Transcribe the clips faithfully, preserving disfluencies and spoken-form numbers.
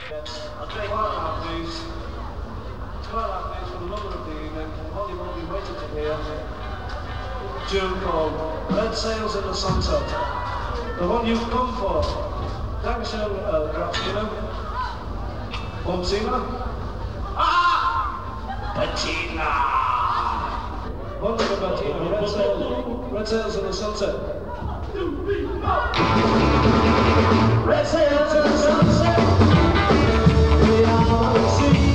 I'll take one please. Twilight please for the lover of the evening. Holly won't be waiting to hear. Tune called Red Sails in the Sunset. The one you've come for. Dankeschön, uh, Grafina. Bonsina. Ah! Patina! Wonderful Patina. Red Sails. Red Sails in the Sunset. Red Sails in the Sunset. We are on the sea.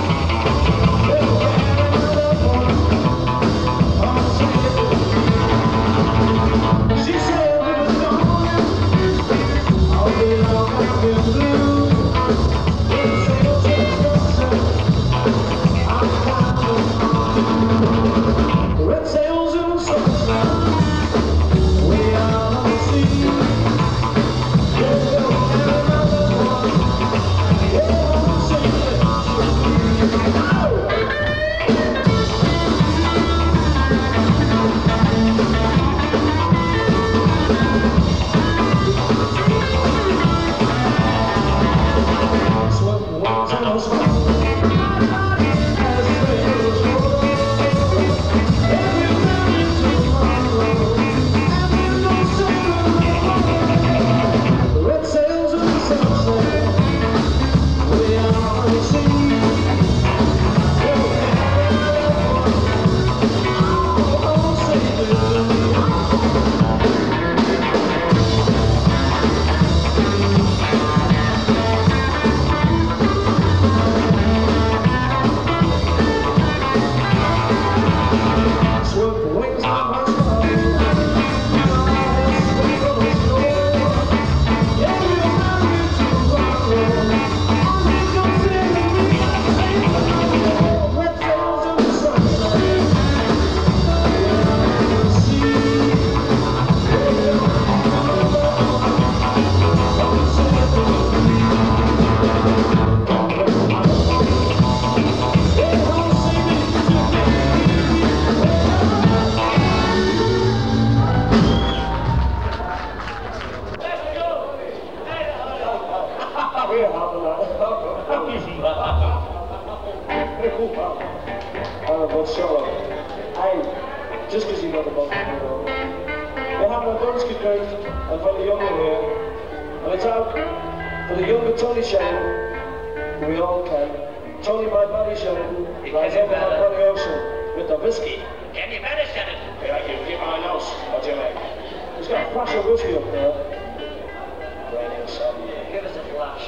Just because you got the bottom, you know. We're having a bonus great and for the younger here. And it's out for the younger Tony Sheridan. We all can. Tony, my buddy Sheridan, rides over my buddy Ocean with the whiskey. Can you manage it? Yeah, I can keep my nose. What do you make? He's got a flash of whiskey up there. Raining sun. Give us a flash.